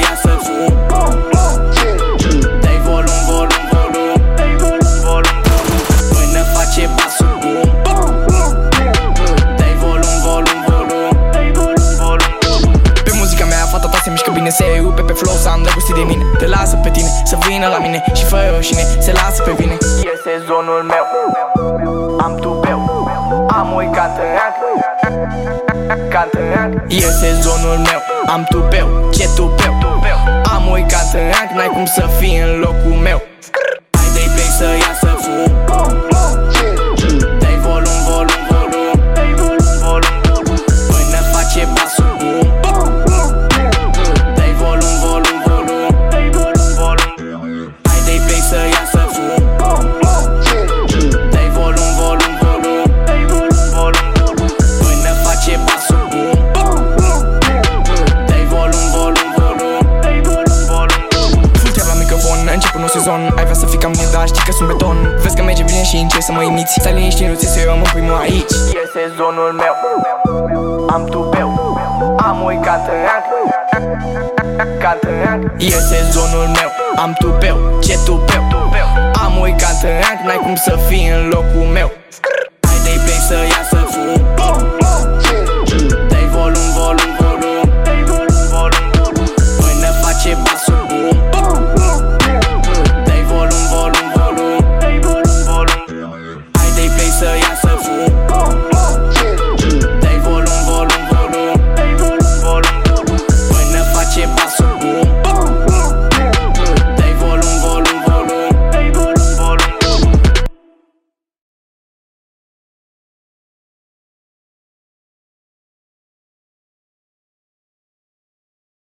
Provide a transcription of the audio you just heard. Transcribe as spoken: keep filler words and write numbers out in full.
iasă fum. Dai volum, volum, volum, volum, până face basul bum. Dai volum, volum, volum, volum. Pe muzica mea fata ta se mișcă bine, se rupe pe flow, s-a îndrăgostit de mine. Te lasă pe tine să vină la mine și fără rușine se lasă pe vine. E sezonul meu, am tupeu, am oi cantă-ranc, cantă-ranc. E sezonul meu, am tupeu, ce tupeu, am oi cantă-ranc, n-ai cum să fii în locul meu. Hai dai play să iasă fum. Dai volum, volum, volum, volum, până face basul bum. Dai volum, volum, volum, volum, hai dai play să iasă fum. Dai volum, volum, volum, volum, până face basul bum. Dai volum, volum, volum, volum. Futea la microfon, începe un nou sezon. Ai vrea să fii ca mine, dar știi că sunt beton. Vezi că merge bine și încerci să mă imiți. Stai liniștit, nu ți se rămân primul aici. E sezonul meu, am tupeu, am oi cantă-ranc, cantă-ranc. E sezonul meu, am tupeu, ce tupeu, am oi cantă-ranc, n-ai cum să fii în locul meu.